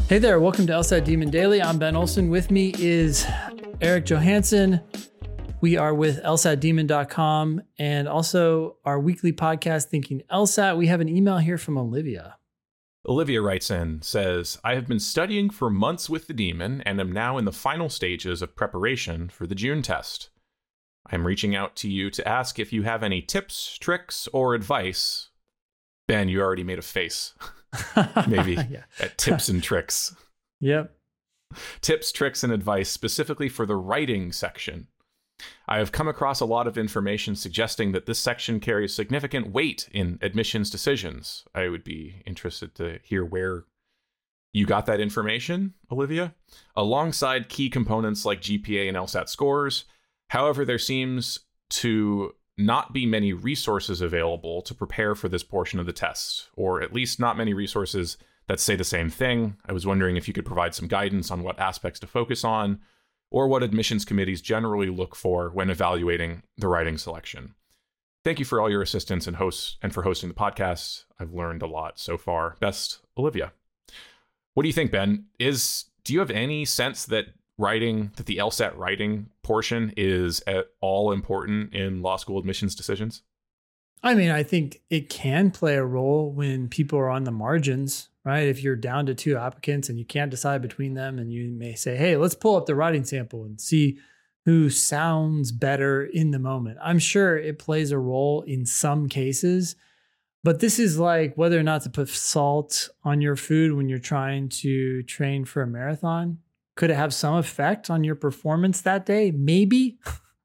Hey there, welcome to LSAT Demon Daily. I'm Ben Olson. With me is Eric Johansson. We are with LSATdemon.com and also our weekly podcast, Thinking LSAT. We have an email here from Olivia. Olivia writes in, says, I have been studying for months with the Demon and am now in the final stages of preparation for the June test. I'm reaching out to you to ask if you have any tips, tricks, or advice. Ben, you already made a face. Maybe Yeah. at tips and tricks. Yep. Tips, tricks, and advice specifically for the writing section. I have come across a lot of information suggesting that this section carries significant weight in admissions decisions. I would be interested to hear where you got that information, Olivia, alongside key components like GPA and LSAT scores. However, there seems to not be many resources available to prepare for this portion of the test, or at least not many resources that say the same thing. I was wondering if you could provide some guidance on what aspects to focus on, or what admissions committees generally look for when evaluating the writing selection. Thank you for all your assistance and for hosting the podcast. I've learned a lot so far. Best, Olivia. What do you think, Ben? Do you have any sense that the LSAT writing portion is at all important in law school admissions decisions? I mean, I think it can play a role when people are on the margins, right? If you're down to two applicants and you can't decide between them, and you may say, hey, let's pull up the writing sample and see who sounds better in the moment. I'm sure it plays a role in some cases, but this is like whether or not to put salt on your food when you're trying to train for a marathon. Could it have some effect on your performance that day? Maybe.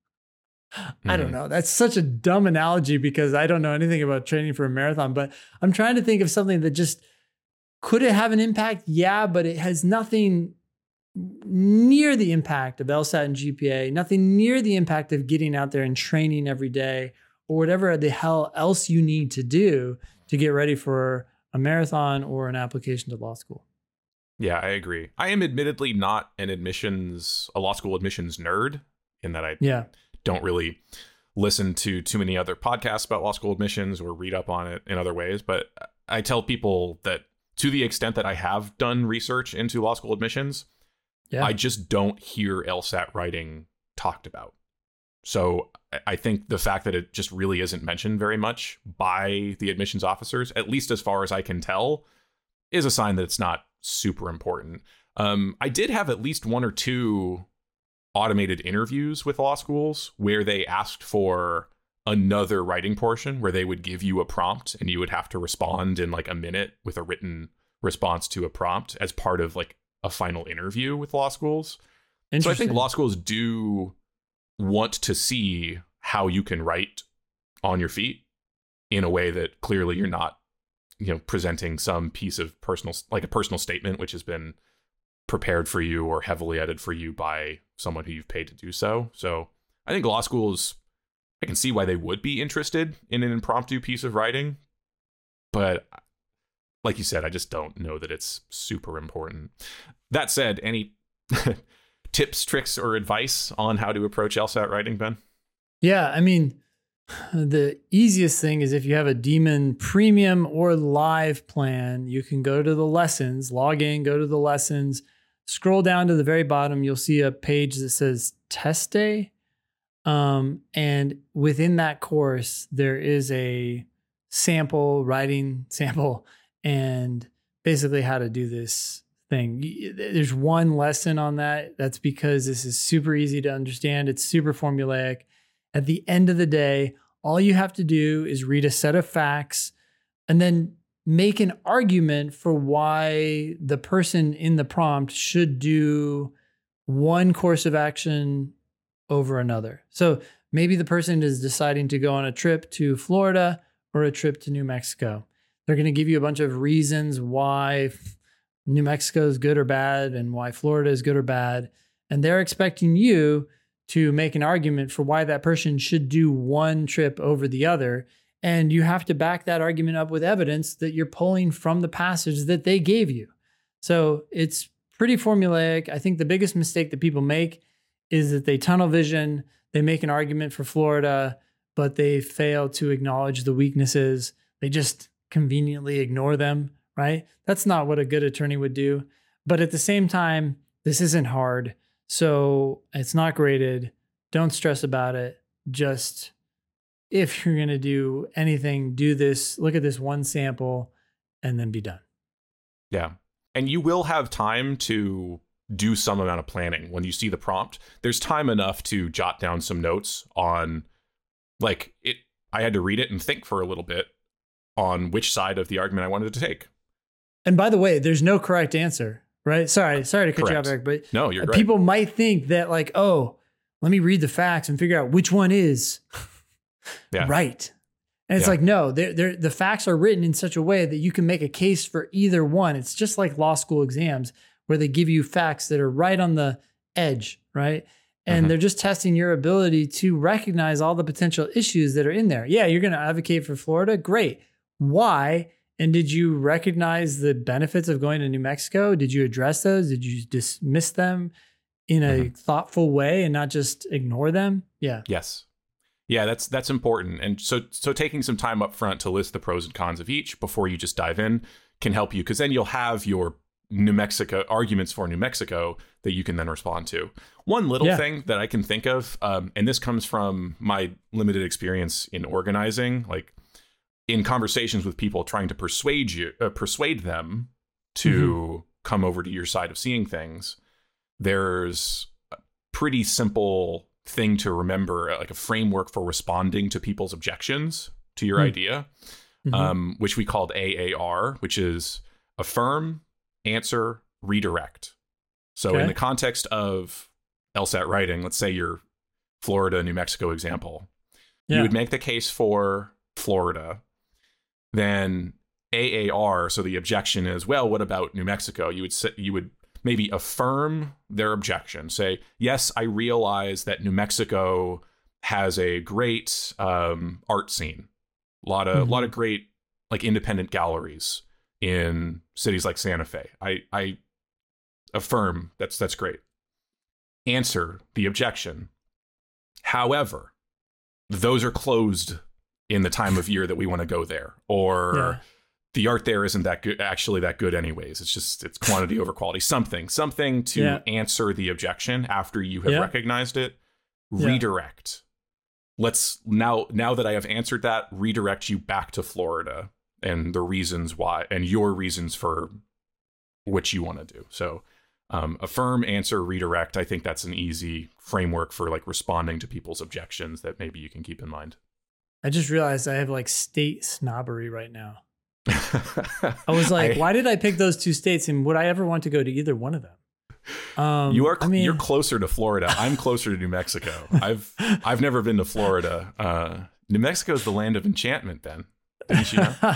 I don't know. That's such a dumb analogy because I don't know anything about training for a marathon, but I'm trying to think of something that just, could it have an impact? Yeah, but it has nothing near the impact of LSAT and GPA, nothing near the impact of getting out there and training every day or whatever the hell else you need to do to get ready for a marathon or an application to law school. Yeah, I agree. I am admittedly not a law school admissions nerd in that I don't really listen to too many other podcasts about law school admissions or read up on it in other ways. But I tell people that to the extent that I have done research into law school admissions, I just don't hear LSAT writing talked about. So I think the fact that it just really isn't mentioned very much by the admissions officers, at least as far as I can tell, is a sign that it's not super important. I did have at least one or two automated interviews with law schools where they asked for another writing portion where they would give you a prompt and you would have to respond in like a minute with a written response to a prompt as part of like a final interview with law schools. So I think law schools do want to see how you can write on your feet in a way that clearly you're not, presenting some piece of a personal statement, which has been prepared for you or heavily edited for you by someone who you've paid to do so. So I think law schools, I can see why they would be interested in an impromptu piece of writing. But like you said, I just don't know that it's super important. That said, any tips, tricks, or advice on how to approach LSAT writing, Ben? Yeah, I mean, the easiest thing is if you have a Demon Premium or Live plan, you can go to the lessons, log in, go to the lessons, scroll down to the very bottom. You'll see a page that says Test Day. And within that course, there is a writing sample, and basically how to do this thing. There's one lesson on that. That's because this is super easy to understand. It's super formulaic. At the end of the day, all you have to do is read a set of facts and then make an argument for why the person in the prompt should do one course of action over another. So maybe the person is deciding to go on a trip to Florida or a trip to New Mexico. They're going to give you a bunch of reasons why New Mexico is good or bad and why Florida is good or bad. And they're expecting you to make an argument for why that person should do one trip over the other. And you have to back that argument up with evidence that you're pulling from the passage that they gave you. So it's pretty formulaic. I think the biggest mistake that people make is that they tunnel vision, they make an argument for Florida, but they fail to acknowledge the weaknesses. They just conveniently ignore them, right? That's not what a good attorney would do. But at the same time, this isn't hard. So it's not graded. Don't stress about it. Just if you're going to do anything, do this, look at this one sample and then be done. Yeah. And you will have time to do some amount of planning when you see the prompt. There's time enough to jot down some notes on like it. I had to read it and think for a little bit on which side of the argument I wanted to take. And by the way, there's no correct answer, right? Sorry to cut you off, Eric, but no, you're great. People might think that like, oh, let me read the facts and figure out which one is right. And it's like, no, the facts are written in such a way that you can make a case for either one. It's just like law school exams where they give you facts that are right on the edge, right? And they're just testing your ability to recognize all the potential issues that are in there. Yeah, you're going to advocate for Florida. Great. Why? And did you recognize the benefits of going to New Mexico? Did you address those? Did you dismiss them in a thoughtful way and not just ignore them? Yeah. Yes. Yeah, that's important. And so taking some time up front to list the pros and cons of each before you just dive in can help you, because then you'll have your New Mexico arguments for New Mexico that you can then respond to. One little thing that I can think of, and this comes from my limited experience in organizing, like in conversations with people trying to persuade them to come over to your side of seeing things, there's a pretty simple thing to remember, like a framework for responding to people's objections to your idea, which we called AAR, which is affirm, answer, redirect. So in the context of LSAT writing, let's say your Florida, New Mexico example, you would make the case for Florida. Then AAR, so the objection is, well, what about New Mexico? You would maybe affirm their objection. Say, yes, I realize that New Mexico has a great art scene, a lot of great like independent galleries in cities like Santa Fe. I affirm that's great. Answer the objection. However, those are closed in the time of year that we want to go there, or the art there isn't that good, actually that good anyways. It's quantity over quality, something to answer the objection after you have recognized it. Redirect. Let's now that I have answered that, redirect you back to Florida and the reasons why, and your reasons for what you want to do. So affirm, answer, redirect. I think that's an easy framework for like responding to people's objections that maybe you can keep in mind. I just realized I have like state snobbery right now. I was like, why did I pick those two states, and would I ever want to go to either one of them? You're closer to Florida. I'm closer to New Mexico. I've never been to Florida. New Mexico is the land of enchantment, Ben. Didn't you know?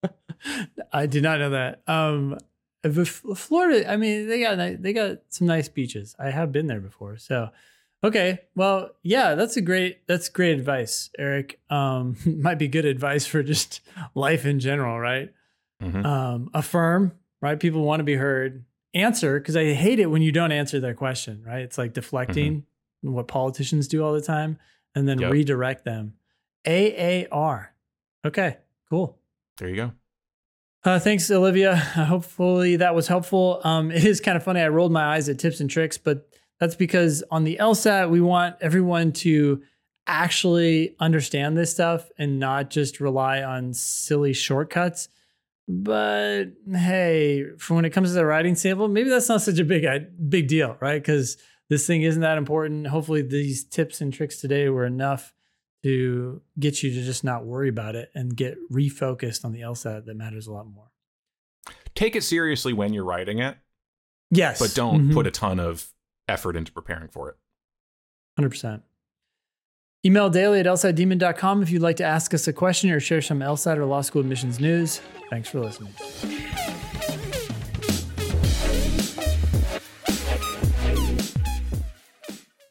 I did not know that. Florida, I mean, they got some nice beaches. I have been there before. So, okay. Well, yeah, that's great advice, Eric. Might be good advice for just life in general, right? Affirm, right? People want to be heard. Answer, because I hate it when you don't answer their question, right? It's like deflecting, what politicians do all the time, and then redirect them. AAR. Okay, cool. There you go. Thanks, Olivia. Hopefully that was helpful. It is kind of funny. I rolled my eyes at tips and tricks, but that's because on the LSAT, we want everyone to actually understand this stuff and not just rely on silly shortcuts. But hey, for when it comes to the writing sample, maybe that's not such a big deal, right? Because this thing isn't that important. Hopefully these tips and tricks today were enough to get you to just not worry about it and get refocused on the LSAT that matters a lot more. Take it seriously when you're writing it. Yes. But don't put a ton of effort into preparing for it. 100%. Email daily@lsatdemon.com if you'd like to ask us a question or share some LSAT or law school admissions news. Thanks for listening.